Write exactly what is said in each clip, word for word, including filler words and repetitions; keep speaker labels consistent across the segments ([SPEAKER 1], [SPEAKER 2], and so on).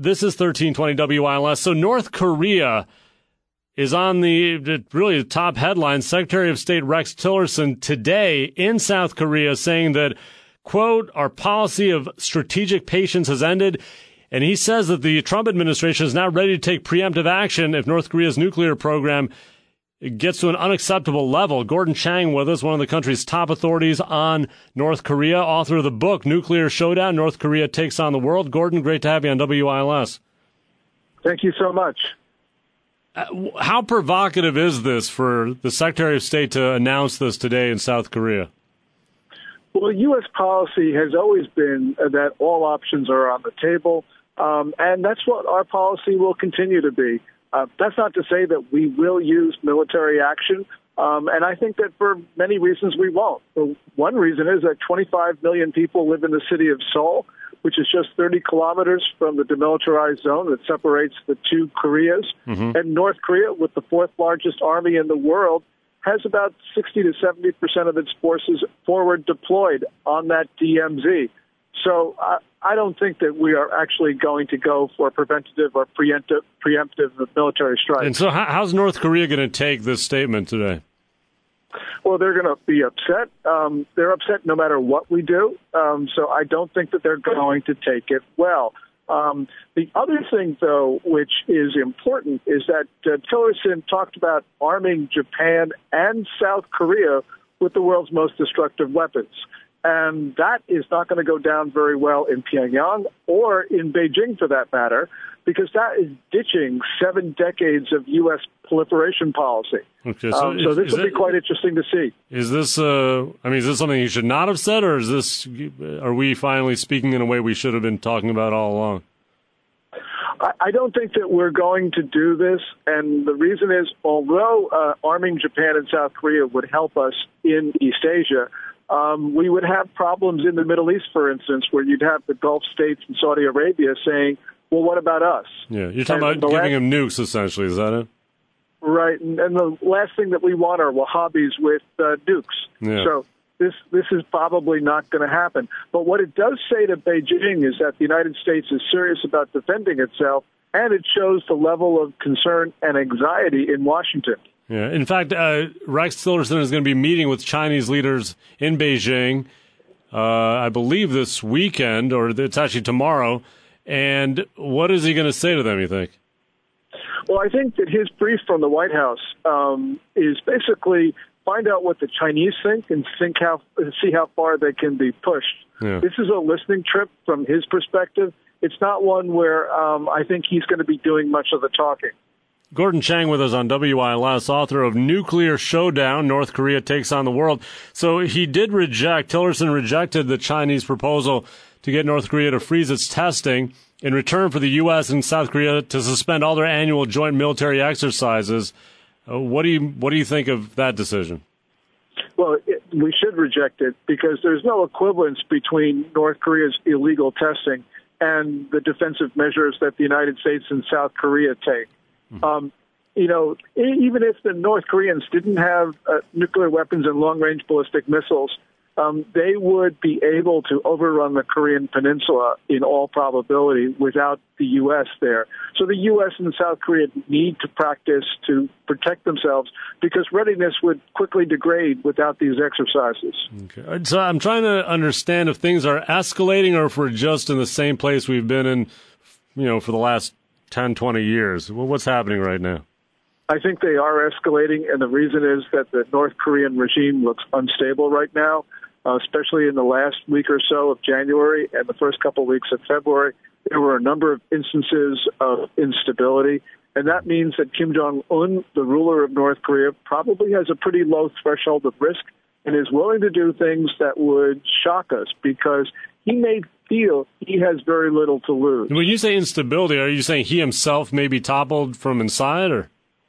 [SPEAKER 1] this is thirteen twenty W I L S. So North Korea is on the really the top headline. Secretary of State Rex Tillerson today in South Korea saying that, quote, our policy of strategic patience has ended. And he says that the Trump administration is now ready to take preemptive action if North Korea's nuclear program gets to an unacceptable level. Gordon Chang with us, one of the country's top authorities on North Korea, author of the book, Nuclear Showdown, North Korea Takes on the World. Gordon, great to have you on W I L S.
[SPEAKER 2] Thank you so much.
[SPEAKER 1] Uh, how provocative is this for the Secretary of State to announce this today in South Korea?
[SPEAKER 2] Well, U S policy has always been that all options are on the table, um, and that's what our policy will continue to be. Uh, that's not to say that we will use military action, um, and I think that for many reasons we won't. So one reason is that twenty-five million people live in the city of Seoul, which is just thirty kilometers from the demilitarized zone that separates the two Koreas. Mm-hmm. And North Korea, with the fourth largest army in the world, has about sixty to seventy percent of its forces forward deployed on that D M Z. So uh, I don't think that we are actually going to go for preventative or preemptive, preemptive military strikes.
[SPEAKER 1] And so how, how's North Korea going to take this statement today?
[SPEAKER 2] Well, they're going to be upset. Um, they're upset no matter what we do. Um, so I don't think that they're going to take it well. Um, the other thing, though, which is important, is that uh, Tillerson talked about arming Japan and South Korea with the world's most destructive weapons. And that is not going to go down very well in Pyongyang or in Beijing, for that matter, because that is ditching seven decades of U S proliferation policy.
[SPEAKER 1] Okay, so,
[SPEAKER 2] um, so this will that, be quite interesting to see.
[SPEAKER 1] Is this, uh, I mean, is this something he should not have said, or is this, are we finally speaking in a way we should have been talking about all along?
[SPEAKER 2] I, I don't think that we're going to do this, and the reason is, although uh, arming Japan and South Korea would help us in East Asia, Um, we would have problems in the Middle East, for instance, where you'd have the Gulf states and Saudi Arabia saying, well, what about us?
[SPEAKER 1] Yeah, you're talking and about giving last, them nukes, essentially. Is that it?
[SPEAKER 2] Right. And, and the last thing that we want are Wahhabis with uh, nukes.
[SPEAKER 1] Yeah.
[SPEAKER 2] So this this is probably not going to happen. But what it does say to Beijing is that the United States is serious about defending itself, and it shows the level of concern and anxiety in Washington.
[SPEAKER 1] Yeah. In fact, uh, Rex Tillerson is going to be meeting with Chinese leaders in Beijing, uh, I believe this weekend, or it's actually tomorrow. And what is he going to say to them, you think?
[SPEAKER 2] Well, I think that his brief from the White House um, is basically find out what the Chinese think and think how see how far they can be pushed. Yeah. This is a listening trip from his perspective. It's not one where um, I think he's going to be doing much of the talking.
[SPEAKER 1] Gordon Chang with us on W I L S, author of Nuclear Showdown, North Korea Takes on the World. So he did reject, Tillerson rejected the Chinese proposal to get North Korea to freeze its testing in return for the U S and South Korea to suspend all their annual joint military exercises. Uh, what do you what do you think of that decision?
[SPEAKER 2] Well, it, we should reject it because there's no equivalence between North Korea's illegal testing and the defensive measures that the United States and South Korea take. Um, you know, even if the North Koreans didn't have uh, nuclear weapons and long-range ballistic missiles, um, they would be able to overrun the Korean Peninsula in all probability without the U S there. So the U S and South Korea need to practice to protect themselves because readiness would quickly degrade without these exercises.
[SPEAKER 1] Okay. So I'm trying to understand if things are escalating or if we're just in the same place we've been in, you know, for the last ten, twenty years. Well, what's happening right now?
[SPEAKER 2] I think they are escalating, and the reason is that the North Korean regime looks unstable right now, uh, especially in the last week or so of January and the first couple of weeks of February. There were a number of instances of instability, and that means that Kim Jong-un, the ruler of North Korea, probably has a pretty low threshold of risk and is willing to do things that would shock us because he may feel he has very little to lose.
[SPEAKER 1] When you say instability, are you saying he himself may be toppled from inside, or?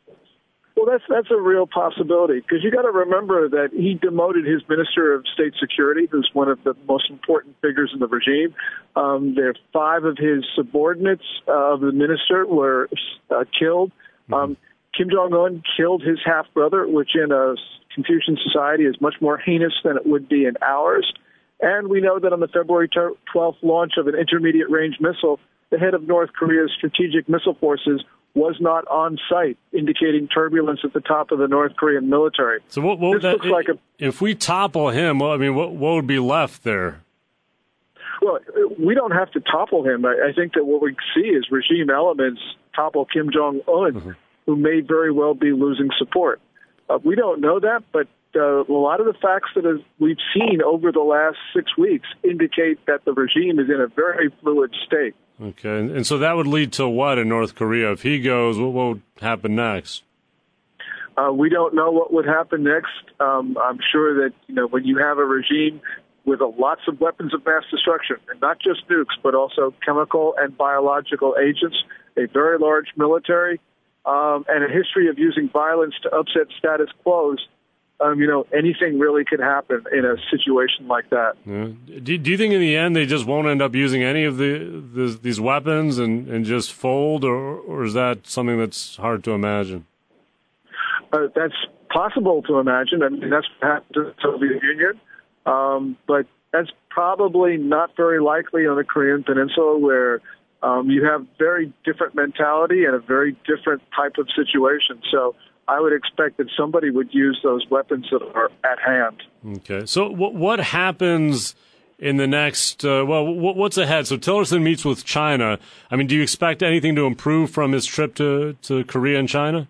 [SPEAKER 2] Well, that's that's a real possibility because you got to remember that he demoted his Minister of State Security, who's one of the most important figures in the regime. Um, there, five of his subordinates uh, of the minister were uh, killed. Mm-hmm. Um, Kim Jong-un killed his half brother, which in a Confucian society is much more heinous than it would be in ours. And we know that on the February twelfth launch of an intermediate-range missile, the head of North Korea's strategic missile forces was not on site, indicating turbulence at the top of the North Korean military.
[SPEAKER 1] So what, what would
[SPEAKER 2] this
[SPEAKER 1] that,
[SPEAKER 2] looks like a,
[SPEAKER 1] if we topple him, well, I mean, what, what would be left there?
[SPEAKER 2] Well, we don't have to topple him. I, I think that what we see is regime elements topple Kim Jong-un, mm-hmm. who may very well be losing support. Uh, we don't know that, but uh, a lot of the facts that have, we've seen over the last six weeks indicate that the regime is in a very fluid state.
[SPEAKER 1] Okay, and, and so that would lead to what in North Korea? If he goes, what, what would happen next?
[SPEAKER 2] Uh, we don't know what would happen next. Um, I'm sure that, you know, when you have a regime with a, lots of weapons of mass destruction, and not just nukes, but also chemical and biological agents, a very large military, um, and a history of using violence to upset status quos, um, you know, anything really could happen in a situation like that.
[SPEAKER 1] Yeah. Do, do you think in the end they just won't end up using any of the, the these weapons and, and just fold, or, or is that something that's hard to imagine?
[SPEAKER 2] Uh, that's possible to imagine. I mean, that's what happened to the Soviet Union. Um, but that's probably not very likely on the Korean Peninsula, where um, you have very different mentality and a very different type of situation. So I would expect that somebody would use those weapons that are at hand.
[SPEAKER 1] Okay. So what what happens in the next, uh, well, what's ahead? So Tillerson meets with China. I mean, do you expect anything to improve from his trip to, to Korea and China?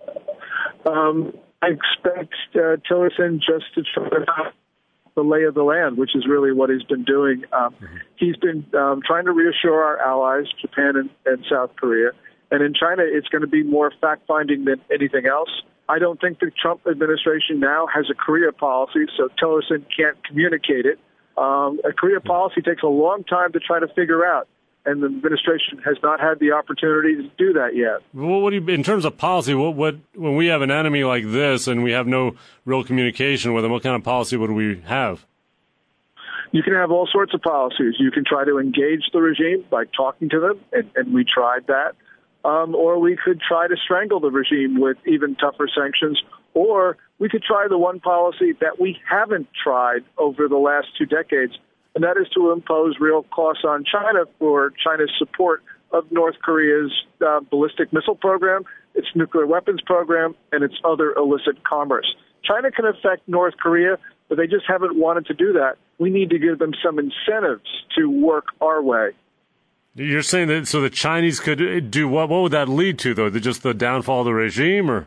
[SPEAKER 2] Um, I expect uh, Tillerson just to try to the lay of the land, which is really what he's been doing. Um, mm-hmm. He's been um, trying to reassure our allies, Japan and, and South Korea. And in China, it's going to be more fact-finding than anything else. I don't think the Trump administration now has a Korea policy, so Tillerson can't communicate it. Um, a Korea policy takes a long time to try to figure out, and the administration has not had the opportunity to do that yet.
[SPEAKER 1] Well, what do you, in terms of policy, what, what when we have an enemy like this and we have no real communication with them, what kind of policy would we have?
[SPEAKER 2] You can have all sorts of policies. You can try to engage the regime by talking to them, and, and we tried that. Um, or we could try to strangle the regime with even tougher sanctions, or we could try the one policy that we haven't tried over the last two decades, and that is to impose real costs on China for China's support of North Korea's uh, ballistic missile program, its nuclear weapons program, and its other illicit commerce. China can affect North Korea, but they just haven't wanted to do that. We need to give them some incentives to work our way.
[SPEAKER 1] You're saying that so the Chinese could do what? What would that lead to, though? Just the downfall of the regime, or?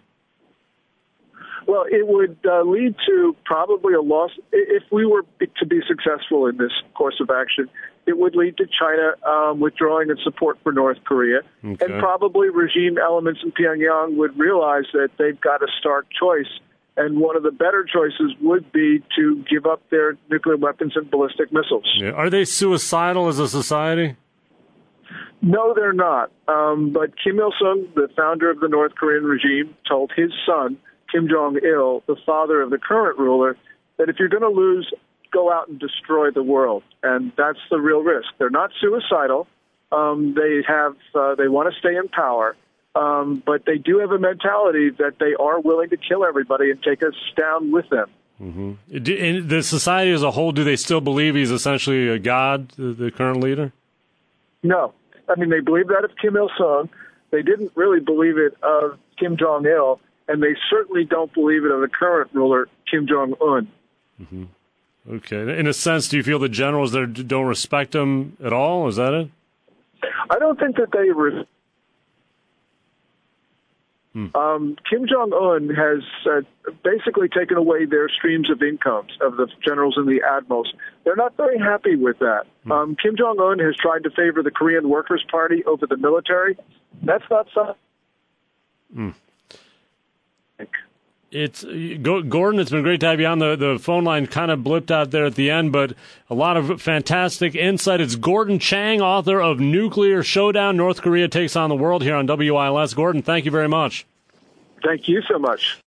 [SPEAKER 2] Well, it would uh, lead to probably a loss. If we were to be successful in this course of action, it would lead to China um, withdrawing its support for North Korea. Okay. And probably regime elements in Pyongyang would realize that they've got a stark choice. And one of the better choices would be to give up their nuclear weapons and ballistic missiles.
[SPEAKER 1] Yeah. Are they suicidal as a society?
[SPEAKER 2] No, they're not. Um, but Kim Il-sung, the founder of the North Korean regime, told his son, Kim Jong-il, the father of the current ruler, that if you're going to lose, go out and destroy the world. And that's the real risk. They're not suicidal. Um, they have, uh, they want to stay in power. Um, but they do have a mentality that they are willing to kill everybody and take us down with them.
[SPEAKER 1] Mm-hmm. In the society as a whole, do they still believe he's essentially a god, the, the current leader?
[SPEAKER 2] No. I mean, they believe that of Kim Il-sung. They didn't really believe it of Kim Jong-il, and they certainly don't believe it of the current ruler, Kim Jong-un.
[SPEAKER 1] Mm-hmm. Okay. In a sense, do you feel the generals there don't respect him at all? Is that it?
[SPEAKER 2] I don't think that they respect Hmm. Um, Kim Jong-un has uh, basically taken away their streams of incomes of the generals and the admirals. They're not very happy with that. Hmm. Um, Kim Jong-un has tried to favor the Korean Workers' Party over the military. That's not something.
[SPEAKER 1] Hmm. It's Gordon, it's been great to have you on. The, the phone line kind of blipped out there at the end, but a lot of fantastic insight. It's Gordon Chang, author of Nuclear Showdown, North Korea Takes on the World, here on W I L S. Gordon, thank you very much.
[SPEAKER 2] Thank you so much.